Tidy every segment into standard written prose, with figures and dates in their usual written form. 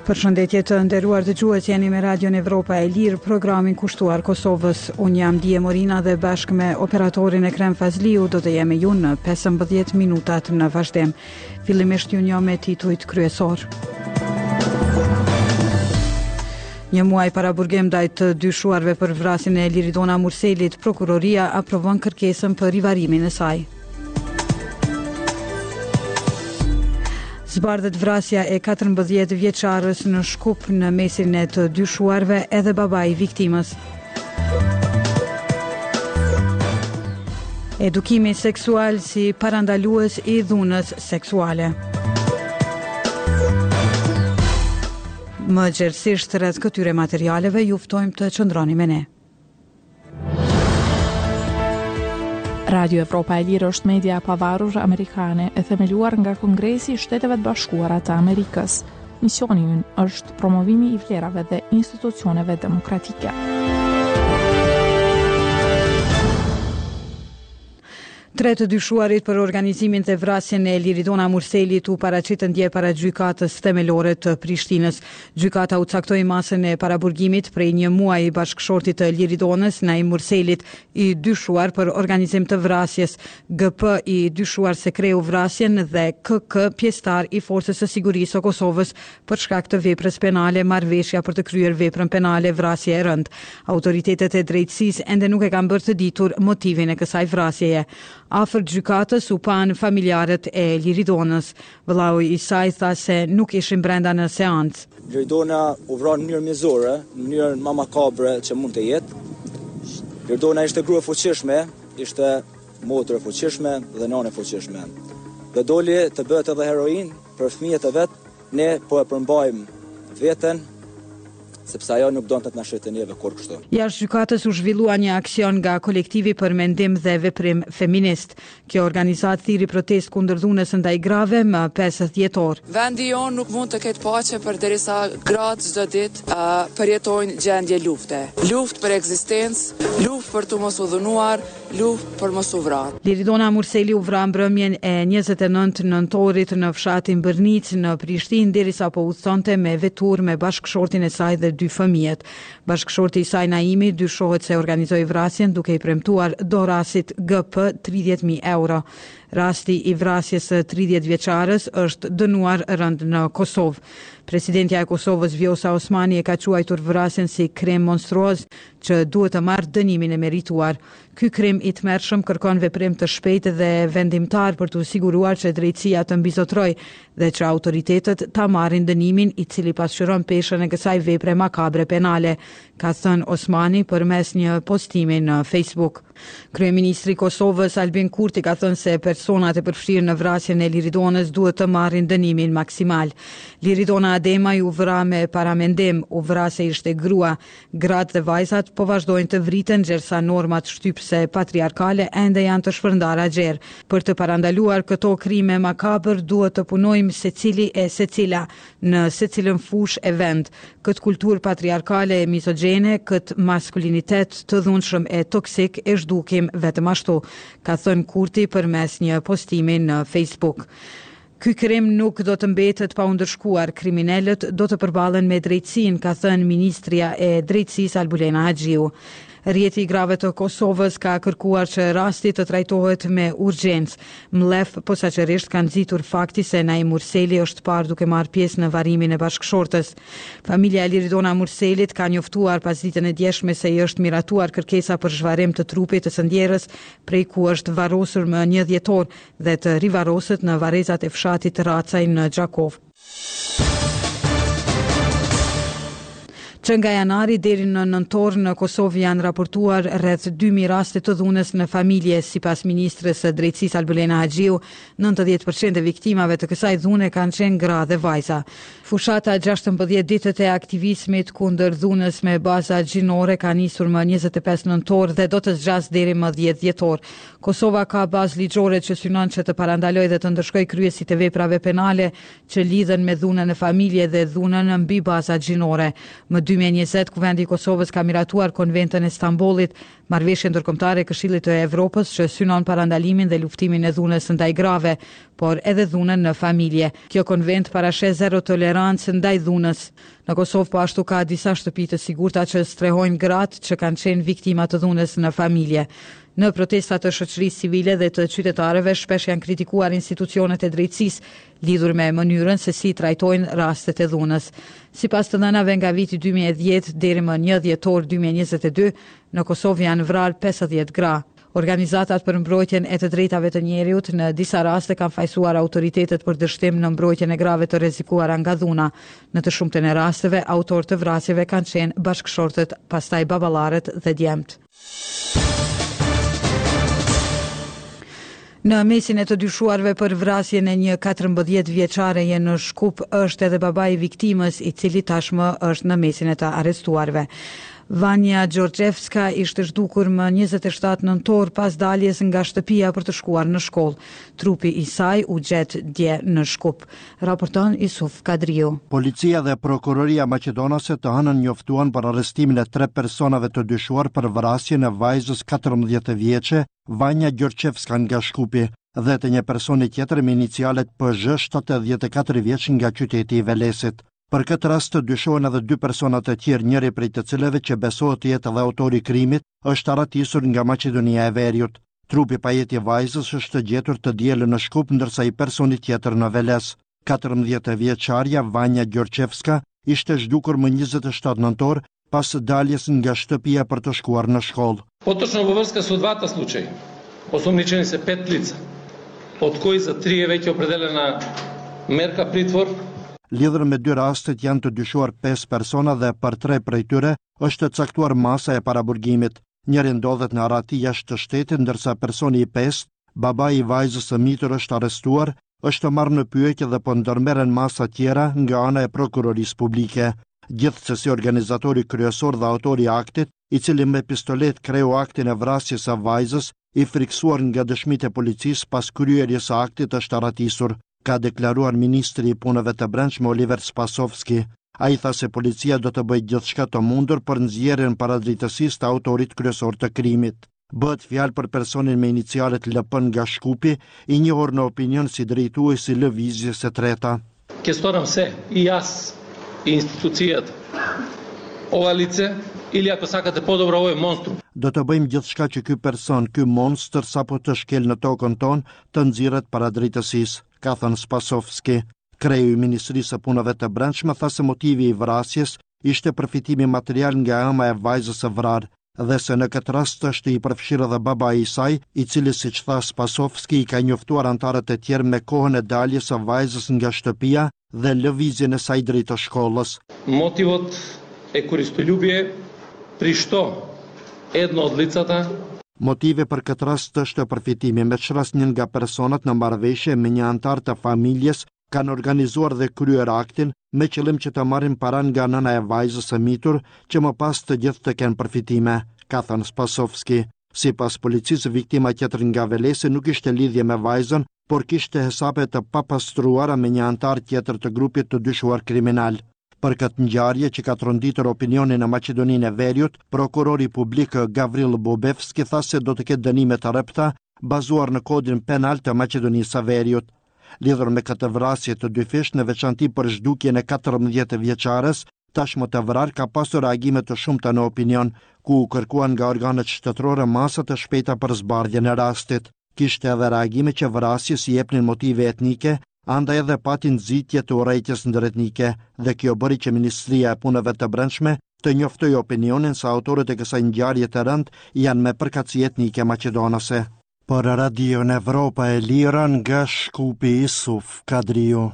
Përshëndetje të nderuar dëgjues, jeni me Radion Evropa e Lirë, programin kushtuar Kosovës. Unë jam Dije Morina dhe bashkë me operatorin Ekrem Fazliu do të jemi ju në 15 minutat në vazhdim. Fillimisht ju njoh me titujt kryesor. Një muaj para burgim ndaj të dyshuarve për vrasjen e Liridona Murselit, prokuroria aprovon kërkesën për rivarimin e saj. Zbardhet vrasja e 14 vjeçarës në Shkup në mesin e të dyshuarve edhe babai i viktimës. Edukimi seksual si parandalues i dhunës seksuale. Më gjerësisht rreth këtyre materialeve ju ftojmë të qëndroni me ne. Radio Evropa e Lirë është media e pavarur amerikane e themeluar nga Kongresi i Shteteve të Bashkuara të Amerikës. Misioni i ynë është promovimi i vlerave dhe institucioneve demokratike. Tre të dyshuarit për organizimin të vrasjen e Liridona Murselit u paraqitën dje para gjykatës themelore të Prishtinës. Gjykata u caktoi masën e paraburgimit prej një muaji bashkëshortit të Liridonës, Naim Murselit, i dyshuar për organizim të vrasjes, GP i dyshuar se kreu vrasjen dhe KK pjesëtar i Forcës së Sigurisë së Kosovës për shkak të veprës penale, marrëveshja për të kryer veprën penale vrasje e rënd. Autoritetet e drejtësisë ende nuk e kanë bërë të ditur motivin e kësaj vrasjeje. Afër gjykatës u pan familjarët e Liridonës. Vëllau i saj tha se nuk ishin brenda në seancë. Liridona u vran në mënyrë mjezore, në mënyrën më makabre që mund të jetë. Liridona ishte grua fuqishme, ishte motër e fuqishme dhe nane fuqishme. Dhe doli të bëhet edhe heroin për fëmijët e vet, ne po e përmbajmë veten sepse ajo nuk donte të na shëtë neve kur kështu. Jashtë gjykatës u zhvillua një aksion nga kolektivi për mendim dhe veprim feminist. Kjo organizat thiri protest kundër dhunës ndaj grave më 50 dhjetor. Vendi jon nuk mund të ketë paqe përderisa gratë çdo ditë përjetojnë gjendje lufte. Luftë për ekzistencë, luftë për të mos u dhunuar, luftë për mos u vrarë. Liridona Murseli u vra mbrëmjen e 29 nëntorit në fshatin Bërnic në Prishtinë derisa po udhëtonte me vetur me bashkëshortin e saj dhe 2 fëmijët. Bashkëshorti i saj Naimi dyshohet se organizoi vrasjen duke i premtuar dorasit GP 30.000 euro. Rasti i vrasjes së 30 vjeçarës është dënuar rënd në Kosovë. Presidentja e Kosovës Vjosa Osmani e ka quajtur vrasjen si krim monstruoz që duhet të marrë dënimin e merituar. Ky krim i tmerrshëm kërkon veprim të shpejtë dhe vendimtar për të siguruar që drejtësia të mbizotrojë dhe që autoritetet ta marrin dënimin i cili pasqyron peshën e kësaj vepre makabre penale, ka thënë Osmani përmes një postimi në Facebook. Kryeministri i Kosovës Albin Kurti ka thënë se personat e përfshirë në vrasjen e Liridonës duhet të marrin dënimin maksimal. Liridona Adema u vra me paramendim, u vra se ishte grua. Gratë dhe vajzat po vazhdojnë të vriten ndërsa normat shtypse patriarkale ende janë të shpërndara gjerë. Për të parandaluar këto krime makabër duhet të punojmë secili e secila në secilën fushë e vend. Këtë kulturë patriarkale e misogjene, këtë maskulinitet të dhunshëm e toksik e zhdukim vetëm ashtu, ka thënë Kurti përmes një postimi në Facebook. Ky krim nuk do të mbetet pa u ndërshkuar, kriminalët do të përballen me drejtësinë, ka thënë ministria e drejtësisë Albulena Haxhiu. Rjeti i grave të Kosovës ka kërkuar që rasti të trajtohet me urgjencë. Mlef posaçërisht ka nxitur fakti se Naim Murseli është parë duke marrë pjesë në varimin e bashkëshortës. Familja e Liridona Murselit ka njoftuar pas ditën e djeshme se i është miratuar kërkesa për zhvarrim të trupit të sëndjerës, prej ku është varrosur më 1 dhjetor dhe të rivarroset në varrezat e fshatit Racaj në Gjakov. Që nga janari deri në nëntor në Kosovë janë raportuar rreth 2000 raste të dhunës në familje, sipas ministres së drejtësisë Albulena Haxhiu. 90% e viktimave të kësaj dhune kanë qenë gra dhe vajza. Fushata 16 ditët e aktivizmit kundër dhunës me baza gjinore ka nisur më 25 nëntor dhe do të zgjas deri më 10 dhjetor. Kosova ka bazë ligjore që synon që të parandalojë dhe të ndërshkojë kryesit e veprave penale që lidhen me dhunën në familje dhe dhunën mbi baza gjinore. Më 2020, Kuvendi i Kosovës ka miratuar Konventën e Stambollit, marrëveshje ndërkombëtare e Këshillit të Evropës që synon parandalimin dhe luftimin e dhunës ndaj grave, por edhe dhunën në familje. Kjo konvent parashes zero tolerancë intolerancë ndaj dhunës. Në Kosovë po ashtu ka disa shtëpi të sigurta që strehojnë gratë që kanë qenë viktima të dhunës në familje. Në protestat të shoqërisë civile dhe të qytetarëve shpesh janë kritikuar institucionet e drejtësisë lidhur me mënyrën se si trajtojnë rastet e dhunës. Sipas të dhënave nga viti 2010 deri më 1 dhjetor 2022, në Kosovë janë vrarë 50 gra. Organizatat për mbrojtjen e të drejtave të njeriut në disa raste kanë fajsuar autoritetet për dështim në mbrojtjen e grave të rrezikuara nga dhuna. Në të shumtën e rasteve, autor të vrasjeve kanë qenë bashkëshortët, pastaj baballarët dhe djemt. Në mesin e të dyshuarve për vrasjen e një 14 vjeçareje në Shkup është edhe babai i viktimës, i cili tashmë është në mesin e të arrestuarve. Vanja Gjorgjevska ishte zhdukur më 27 nëntor pas daljes nga shtëpia për të shkuar në shkollë. Trupi i saj u gjet dje në Shkup. Raporton Isuf Kadriu. Policia dhe prokuroria maqedonase të hënën njoftuan për arrestimin e 3 personave të dyshuar për vrasjen e vajzës 14 vjeçe, Vanja Gjorgjevska nga Shkupi, dhe të një personi tjetër me inicialet PZ 74 vjeç nga qyteti i Velesit. Për këtë rast të dyshohen edhe 2 persona të tjerë, njëri prej të cilëve që besohet të jetë edhe autori i krimit është arratisur nga Maqedonia e Veriut. Trupi pajeti i vajzës është gjetur të dielën në Shkup, ndërsa i personi tjetër në Veles. 14 vjeçaria Vanja Gjorgjevska ishte zhdukur më 27 nëntor pas daljes nga shtëpia për të shkuar në shkollë. Поточно во врска со двата случаи осумничени се 5 лица, од кои за 3 е веќе определена мерка притвор. Lidhur me 2 rastet janë të dyshuar 5 persona dhe për 3 prej tyre është caktuar masa e paraburgimit. Njëri ndodhet në arrati jashtë shtetit, ndërsa personi i 5, babai i vajzës së mitur, është arrestuar, është marrë në pyetje dhe po ndërmerren masa tjera nga ana e prokurorisë publike. Gjithsesi organizatori kryesor dhe autori i aktit, i cili me pistolet kreu aktin e vrasjes së vajzës, i friksuar nga dëshmitë e policisë pas kryerjes së aktit, është arratisur, ka deklaruar ministri i punëve të brendshme Oliver Spasovski. Ai tha se policia do të bëjë gjithçka të mundur për nxjerrjen para drejtësisë të autorit kryesor të krimit. Bëhet fjalë për personin me inicialet LP nga Shkupi, i njohur në opinion si drejtuesi i lëvizjes së treta. Кестоram se и јас и институцијата ова лице или ако сакате подобро ово е монструм. Do të bëjmë gjithçka që ky person, ky monster sapo të shkel në tokën tonë, të nxirret para drejtësisë, ka thënë Spasovski. Kreu i Ministrisë së Punëve të Brendshme tha se motivi i vrasjes ishte përfitimi material nga ëma e vajzës së vrarë, dhe se në këtë rast është i përfshirë edhe babai i saj, i cili, siç tha Spasovski, i ka njoftuar antarët e tjerë me kohën e daljes së vajzës nga shtëpia dhe lëvizjen e saj drejt shkollës. Мотивот е користолюбие, при што едно од лицата. Motive për këtë rast është përfitimi, me çrast një nga personat në marrëveshje me një antar të familjes kanë organizuar dhe kryer aktin me qëllim që të marrin para nga nëna e vajzës së mitur, që më pas të gjithë të kenë përfitime, ka thënë Spasovski. Sipas policisë, viktima tjetër nga Velesi nuk ishte lidhje me vajzën, por kishte hesape të papastruara me një antar tjetër të grupit të dyshuar kriminal. Për këtë ngjarje që ka tronditur opinionin në Maqedoninë e Veriut, prokurori publik Gavril Bobevski tha se do të ketë dënime të rrepta bazuar në kodin penal të Maqedonisë së Veriut. Lidhur me këtë vrasje të dyfish, në veçanti për zhdukjen e 14 vjeçares, tashmë të vrarë ka pasur reagime të shumta në opinion, ku u kërkuan nga organet shtetërore masa të shpejta për zbardhjen e rastit. Kishte edhe reagime që vrasjes i jepnin motive etnike, andaj edhe pati nxitje të urrejtjes ndëretnike, dhe kjo bëri që Ministria e Punëve të Brendshme të njoftoi opinionin se autorët e kësaj ngjarje të rënd janë me përkatësi etnike maqedonase. Për Radio Evropa e Lira nga Shkupi, Isuf Kadriu.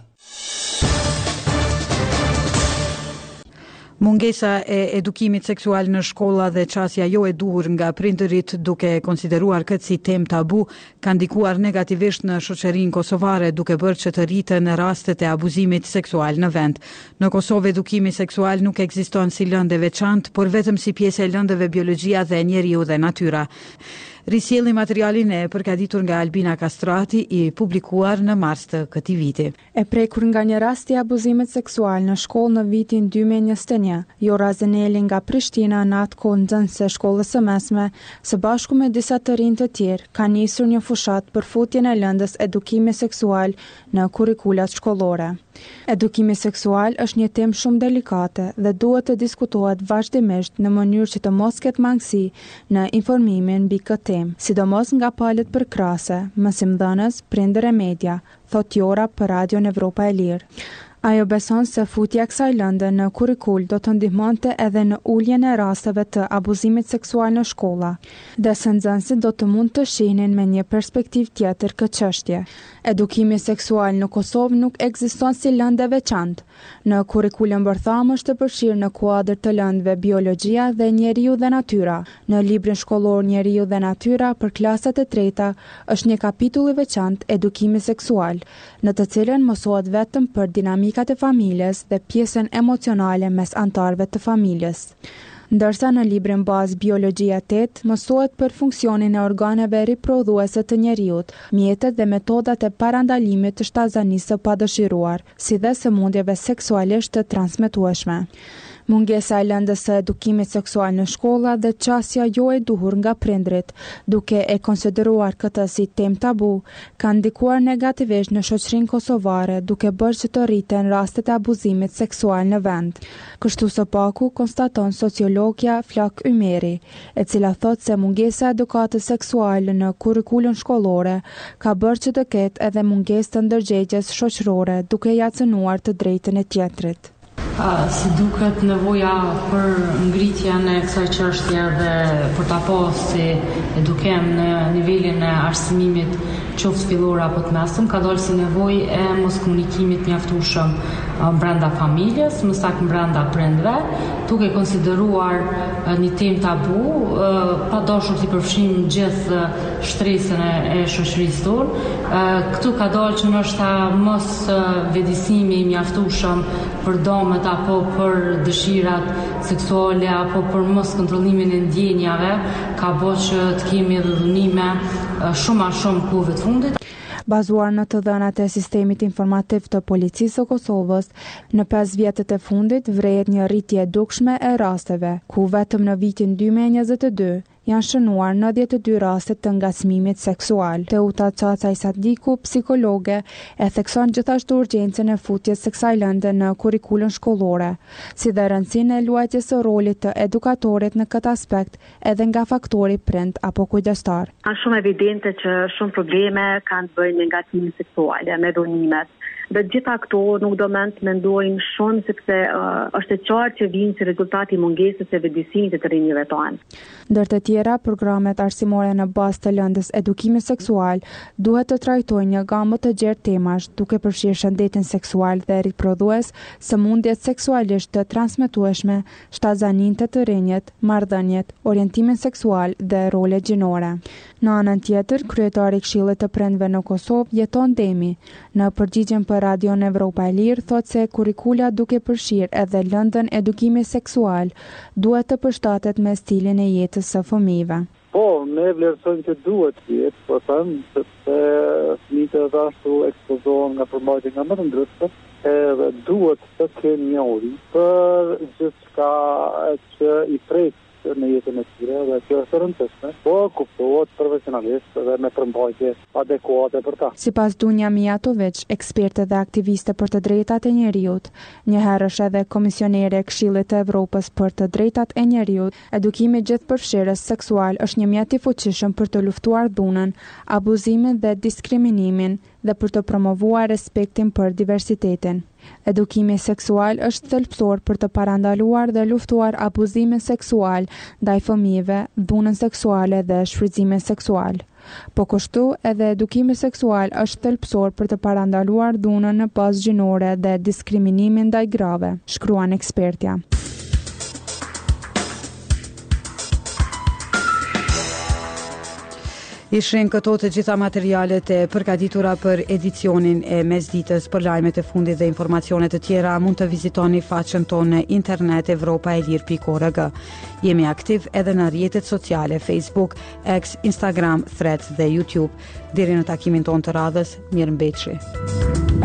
Mungesa e edukimit seksual në shkolla dhe qasja jo e duhur nga prindërit, duke konsideruar këtë si temë tabu, ka ndikuar negativisht në shoqërinë kosovare, duke bërë që të rritën rastet e abuzimit seksual në vend. Në Kosovë edukimi seksual nuk ekziston si lëndë e veçantë, por vetëm si pjesë e lëndëve biologjia dhe njeriu dhe natyra. Risjelli materialin e përgatitur nga Albina Kastrati, i publikuar në mars të këtij viti. E prekur nga një rast i abuzimit seksual në shkollë në vitin 2021, Jora Zeneli nga Prishtina, në atë kohë nxënëse shkollës së mesme, së bashku me disa të rinj të tjerë, ka nisur një fushat për futjen e lëndës edukimi seksual në kurrikulat shkollore. Edukimi seksual është një temë shumë delikate dhe duhet të diskutohet vazhdimisht në mënyrë që të mos ketë mangësi në informimin mbi këtë temë, sidomos nga palët përkrahase, mësimdhënës, prindër e media, thot Jora për Radion Evropa e Lirë. Ajo beson se futja e kësaj lëndë në kurrikul do të ndihmonte edhe në uljen e rasteve të abuzimit seksual në shkolla, dhe se nxënësit do të mund të shihnin me një perspektivë tjetër këtë çështje. Edukimi seksual në Kosovë nuk ekziston si lëndë e veçantë. Në kurrikulin bërtham është të përfshirë në kuadër të lëndëve biologjia dhe njeriu dhe natyra. Në librin shkollor Njeriu dhe natyra për klasat e treta është një kapitull i veçantë edukimi seksual, në të cilën mësohet vetëm për dinamikat e familjes dhe pjesën emocionale mes anëtarëve të familjes. Ndërsa në librin bazë Biologjia 8 mësohet për funksionin e organeve riprodhuese të njeriut, mjetet dhe metodat e parandalimit të shtazanisë së padëshiruar, si dhe sëmundjeve seksualisht të transmetueshme. Mungesa e lëndës së edukimit seksual në shkolla dhe qasja jo e duhur nga prindrit, duke e konsideruar këtë si temë tabu, kanë ndikuar negativisht në shoqërinë kosovare, duke bërë që të rriten rastet e abuzimit seksual në vend. Kështu së paku konstaton sociologja Flak Ymeri, e cila thot se mungesa e edukatës seksuale në kurrikulën shkollore ka bërë që të ketë edhe mungesë të ndërgjegjes shoqërore, duke ja cënuar të drejtën e tjetrit. Si duket nevoja për ngritjen e kësaj çështje dhe për ta pasur si edukem në nivelin e arsimimit qoftë fillor apo të mesëm, ka dalë si nevojë e mos komunikimit mjaftueshëm brenda familjes, më saktë brenda prindve, duke konsideruar një temë tabu, pa dashur t'i përfshijmë gjithë shtresën e shoqërisë tonë. Këtu ka dalë që ndoshta mos vëdësimi i mjaftueshëm për domet apo për dëshirat seksuale apo për mos kontrollimin e ndjenjave ka bërë që të kemi edhe dhunime shumë a shumë kohëve të fundit. Bazuar në të dhënat e sistemit informativ të policisë së Kosovës, në 5 vjetët e fundit vrehet një rritje e dukshme e rasteve, ku vetëm në vitin 2022 janë shënuar 92 raste të ngacmimit seksual. Teuta Çaca Isadiku, psikologe, e thekson gjithashtu urgjencën e futjes së kësaj lënde në kurrikulën shkollore, si dhe rëndësinë e luajtjes së rolit të edukatorit në këtë aspekt edhe nga faktori prind apo kujdestar. Është shumë evidente që shumë probleme kanë të bëjnë me ngacmimin seksual, me dhunimet. Dhe gjitha këto nuk do mendojnë shumë sepse është e qartë që vinë si rezultati i mungesës së vëdësimit të rinjve tonë. Ndër të tjera, programet arsimore në bazë të lëndës edukimi seksual duhet të trajtojnë një gamë të gjerë temash, duke përfshirë shëndetin seksual dhe riprodhues, sëmundjet seksualisht të transmetueshme, shtazaninë të rinjit, marrëdhëniet, orientimin seksual dhe rolet gjinore. Në anën tjetër, kryetari i Këshillit të Prindve në Kosovë, Jeton Demi, në përgjigjen për Radion Evropa e Lirë, thotë se kurrikula duke përfshirë edhe lëndën edukimi seksual, duhet të përshtatet me stilin e jetës së fëmijëve. Po, ne vlerësojmë që duhet jetë, po thëmë, sepse fëmijët edhe ashtu ekspozohen nga përmbajtje nga më të ndryshme, edhe duhet të kenë njohuri për gjithçka që i prek në jetën e tyre dhe kjo është e rëndësishme, po kuptohet profesionalisht dhe me përmbajtje adekuate për ta. Sipas Dunja Mijatović, eksperte dhe aktiviste për të drejtat e njerëzit, njëherë është edhe komisionere e Këshillit të Evropës për të drejtat e njerëzit, edukimi gjithëpërfshirës seksual është një mjet i fuqishëm për të luftuar dhunën, abuzimin dhe diskriminimin dhe për të promovuar respektin për diversitetin. Edukimi seksual është thelbësor për të parandaluar dhe luftuar abuzimin seksual ndaj fëmijëve, dhunën seksuale dhe shfrytëzimin seksual. Po kështu edhe edukimi seksual është thelbësor për të parandaluar dhunën në bazë gjinore dhe diskriminimin ndaj grave, shkruan ekspertja. Ishin këto të gjitha materialet e përgatitura për edicionin e mesditës. Për lajmet e fundit dhe informacionet të tjera mund të vizitoni faqen tonë në internet evropaelir.org. Jemi aktiv edhe në rrjetet sociale Facebook, X, Instagram, Threads dhe YouTube. Deri në takimin tonë të radhës, mirëmbëjtje.